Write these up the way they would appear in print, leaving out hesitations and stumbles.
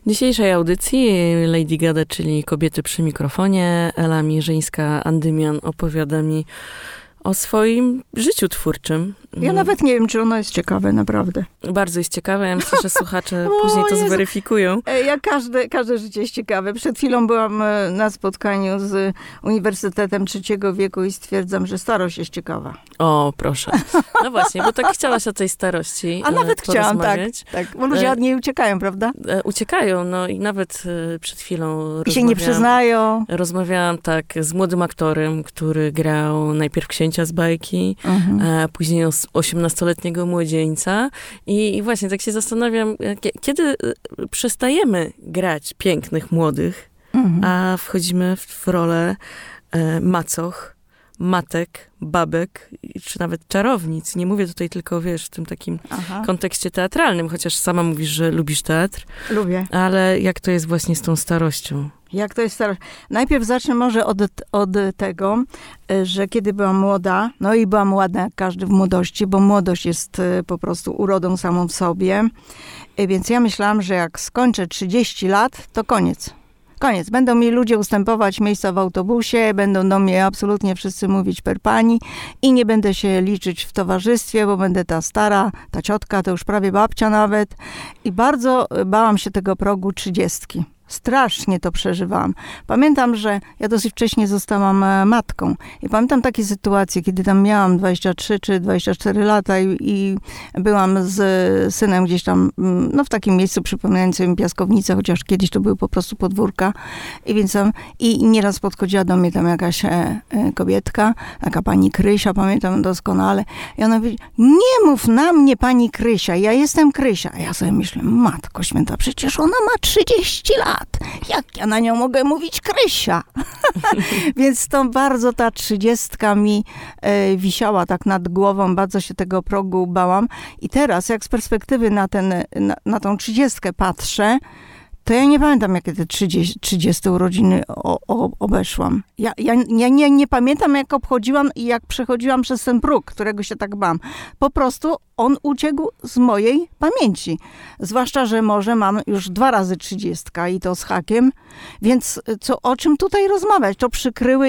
W dzisiejszej audycji Lady Gada, czyli Kobiety przy mikrofonie, Ela Mierzyńska-Andymian opowiada mi o swoim życiu twórczym. Ja nawet nie wiem, czy ono jest ciekawe, naprawdę. Bardzo jest ciekawe. Ja myślę, że słuchacze później to zweryfikują. Każde życie jest ciekawe. Przed chwilą byłam na spotkaniu z Uniwersytetem Trzeciego Wieku i stwierdzam, że starość jest ciekawa. O, proszę. No właśnie, bo tak chciałaś o tej starości A nawet chciałam, tak. Bo ludzie od niej uciekają, prawda? Uciekają, no i nawet przed chwilą I się nie przyznają. Rozmawiałam tak z młodym aktorem, który grał najpierw księcia z bajki, a później 18-letniego młodzieńca. I właśnie tak się zastanawiam, kiedy przestajemy grać pięknych, młodych, a wchodzimy w rolę macoch, matek, babek, czy nawet czarownic. Nie mówię tutaj tylko, wiesz, w tym takim kontekście teatralnym, chociaż sama mówisz, że lubisz teatr. Lubię. Ale jak to jest właśnie z tą starością? Jak to jest starość? Najpierw zacznę może od tego, że kiedy byłam młoda, no i byłam ładna jak każdy w młodości, bo młodość jest po prostu urodą samą w sobie. Więc ja myślałam, że jak skończę 30 lat, to koniec. Koniec. Będą mi ludzie ustępować miejsca w autobusie, będą do mnie absolutnie wszyscy mówić per pani i nie będę się liczyć w towarzystwie, bo będę ta stara, ta ciotka, to już prawie babcia nawet. I bardzo bałam się tego progu 30. Strasznie to przeżywałam. Pamiętam, że ja dosyć wcześnie zostałam matką. I pamiętam takie sytuacje, kiedy tam miałam 23 czy 24 lata i byłam z synem gdzieś tam, no w takim miejscu przypominającym piaskownicę, chociaż kiedyś to były po prostu podwórka. I więc tam, i nieraz podchodziła do mnie tam jakaś kobietka, taka pani Krysia, pamiętam doskonale. I ona mówi, nie mów na mnie pani Krysia, ja jestem Krysia. A ja sobie myślę, matko święta, przecież ona ma 30 lat. Jak ja na nią mogę mówić Krysia? Więc to bardzo ta 30 mi wisiała tak nad głową, bardzo się tego progu bałam. I teraz, jak z perspektywy na tą 30 patrzę, to ja nie pamiętam, jakie te 30 urodziny obeszłam. Ja nie pamiętam, jak obchodziłam i jak przechodziłam przez ten próg, którego się tak bałam. Po prostu on uciekł z mojej pamięci. Zwłaszcza, że może mam już 2 razy 30 i to z hakiem. Więc o czym tutaj rozmawiać? To przykryły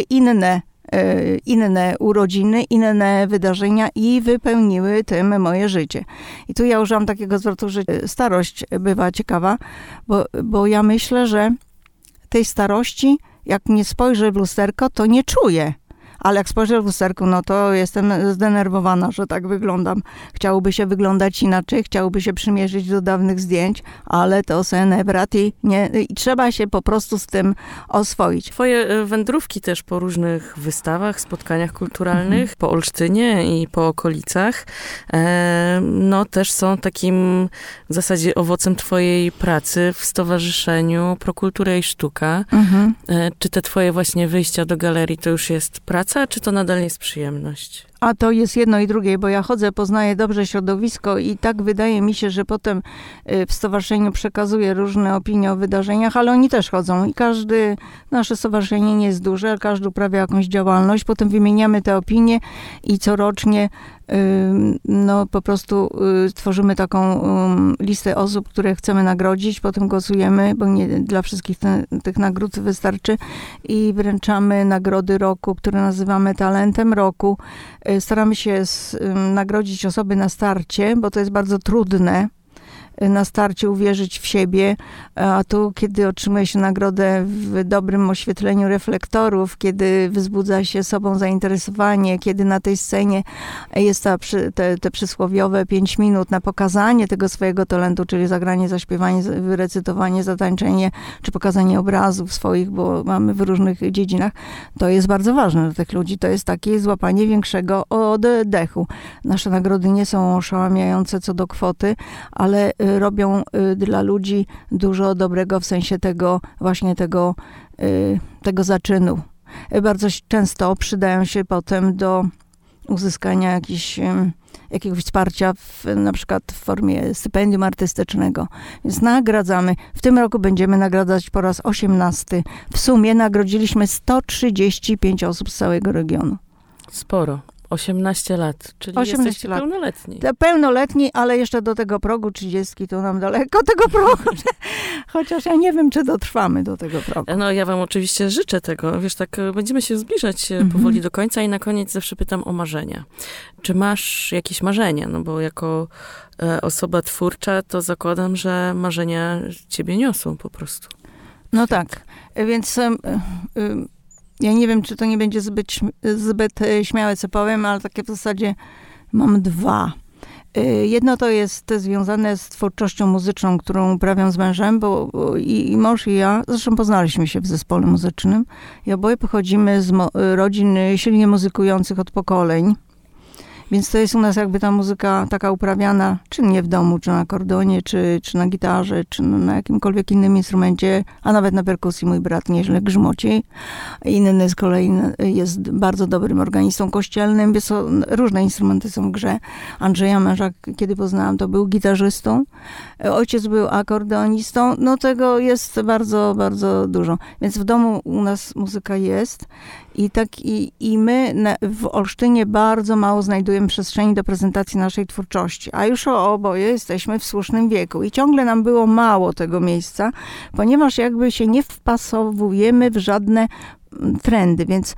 inne urodziny, inne wydarzenia i wypełniły tym moje życie. I tu ja użyłam takiego zwrotu, że starość bywa ciekawa, bo ja myślę, że tej starości, jak nie spojrzę w lusterko, to nie czuję. Ale jak spojrzę w lusterku, no to jestem zdenerwowana, że tak wyglądam. Chciałoby się wyglądać inaczej, chciałoby się przymierzyć do dawnych zdjęć, ale to se brat i trzeba się po prostu z tym oswoić. Twoje wędrówki też po różnych wystawach, spotkaniach kulturalnych, po Olsztynie i po okolicach, no też są takim w zasadzie owocem twojej pracy w Stowarzyszeniu Pro Kultura i Sztuka. Czy te twoje właśnie wyjścia do galerii to już jest praca, czy to nadal jest przyjemność? A to jest jedno i drugie, bo ja chodzę, poznaję dobrze środowisko i tak wydaje mi się, że potem w stowarzyszeniu przekazuję różne opinie o wydarzeniach, ale oni też chodzą i nasze stowarzyszenie nie jest duże, ale każdy uprawia jakąś działalność, potem wymieniamy te opinie i corocznie no po prostu tworzymy taką listę osób, które chcemy nagrodzić, potem głosujemy, bo nie dla wszystkich tych nagród wystarczy i wręczamy nagrody roku, które nazywamy talentem roku. Staramy się nagrodzić osoby na starcie, bo to jest bardzo trudne. Na starcie uwierzyć w siebie, a tu, kiedy otrzymuje się nagrodę w dobrym oświetleniu reflektorów, kiedy wzbudza się sobą zainteresowanie, kiedy na tej scenie jest te przysłowiowe 5 minut na pokazanie tego swojego talentu, czyli zagranie, zaśpiewanie, wyrecytowanie, zatańczenie, czy pokazanie obrazów swoich, bo mamy w różnych dziedzinach, to jest bardzo ważne dla tych ludzi. To jest takie złapanie większego oddechu. Nasze nagrody nie są oszałamiające co do kwoty, ale robią dla ludzi dużo dobrego w sensie tego zaczynu. Bardzo często przydają się potem do uzyskania jakiegoś wsparcia, na przykład w formie stypendium artystycznego. Więc nagradzamy. W tym roku będziemy nagradzać po raz 18. W sumie nagrodziliśmy 135 osób z całego regionu. Sporo. 18 lat, czyli 18 jesteście lat. pełnoletni. Pełnoletni, ale jeszcze do tego progu 30 to nam daleko tego progu. Chociaż ja nie wiem, czy dotrwamy do tego progu. No ja wam oczywiście życzę tego. Wiesz, tak będziemy się zbliżać powoli do końca i na koniec zawsze pytam o marzenia. Czy masz jakieś marzenia? No bo jako osoba twórcza to zakładam, że marzenia ciebie niosą po prostu. No tak, więc ja nie wiem, czy to nie będzie zbyt śmiałe, co powiem, ale takie w zasadzie mam dwa. Jedno to jest związane z twórczością muzyczną, którą uprawiam z mężem, bo i mąż i ja, zresztą poznaliśmy się w zespole muzycznym i oboje pochodzimy z rodzin silnie muzykujących od pokoleń. Więc to jest u nas jakby ta muzyka taka uprawiana, czy nie w domu, czy na akordeonie, czy na gitarze, czy na jakimkolwiek innym instrumencie, a nawet na perkusji mój brat nieźle grzmoci. Inny z kolei jest bardzo dobrym organistą kościelnym, więc różne instrumenty są w grze. Andrzeja męża, kiedy poznałam, to był gitarzystą. Ojciec był akordeonistą. No tego jest bardzo, bardzo dużo. Więc w domu u nas muzyka jest. I my w Olsztynie bardzo mało znajdujemy przestrzeni do prezentacji naszej twórczości, a już oboje jesteśmy w słusznym wieku i ciągle nam było mało tego miejsca, ponieważ jakby się nie wpasowujemy w żadne trendy, więc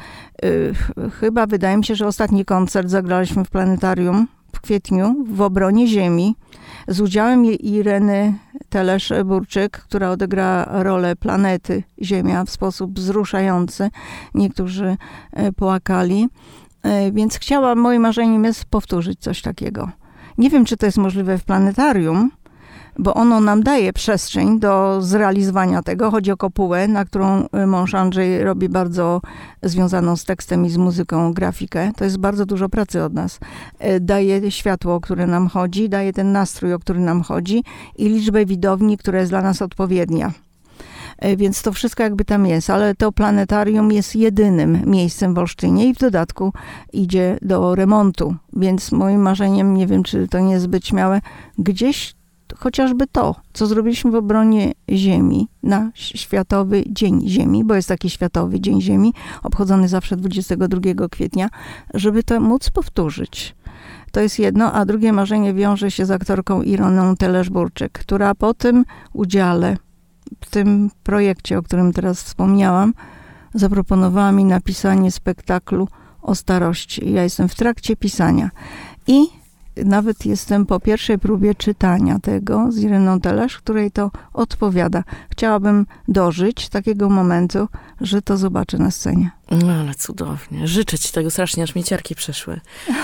chyba wydaje mi się, że ostatni koncert zagraliśmy w planetarium w kwietniu w Obronie Ziemi z udziałem Ireny Telesz-Burczyk, która odegra rolę planety Ziemia w sposób wzruszający. Niektórzy płakali. Więc moim marzeniem jest powtórzyć coś takiego. Nie wiem, czy to jest możliwe w planetarium, bo ono nam daje przestrzeń do zrealizowania tego. Chodzi o kopułę, na którą mąż Andrzej robi bardzo związaną z tekstem i z muzyką grafikę. To jest bardzo dużo pracy od nas. Daje światło, o które nam chodzi, daje ten nastrój, o który nam chodzi i liczbę widowni, która jest dla nas odpowiednia. Więc to wszystko jakby tam jest, ale to planetarium jest jedynym miejscem w Olsztynie i w dodatku idzie do remontu. Więc moim marzeniem, nie wiem, czy to nie jest zbyt śmiałe, gdzieś chociażby to, co zrobiliśmy w Obronie Ziemi na Światowy Dzień Ziemi, bo jest taki Światowy Dzień Ziemi, obchodzony zawsze 22 kwietnia, żeby to móc powtórzyć. To jest jedno, a drugie marzenie wiąże się z aktorką Ironą Telesz-Burczyk, która po tym udziale w tym projekcie, o którym teraz wspomniałam, zaproponowała mi napisanie spektaklu o starości. Ja jestem w trakcie pisania i nawet jestem po pierwszej próbie czytania tego z Ireną Telesz, której to odpowiada. Chciałabym dożyć takiego momentu, że to zobaczę na scenie. No ale cudownie. Życzę ci tego strasznie, aż mi ciarki przeszły.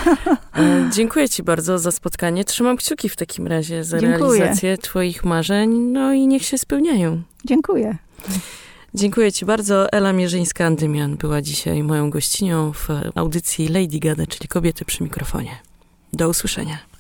Dziękuję ci bardzo za spotkanie. Trzymam kciuki w takim razie za realizację twoich marzeń. No i niech się spełniają. Dziękuję. Dziękuję ci bardzo. Ela Mierzyńska-Andymian była dzisiaj moją gościnią w audycji Lady Gada, czyli Kobiety przy mikrofonie. Do usłyszenia.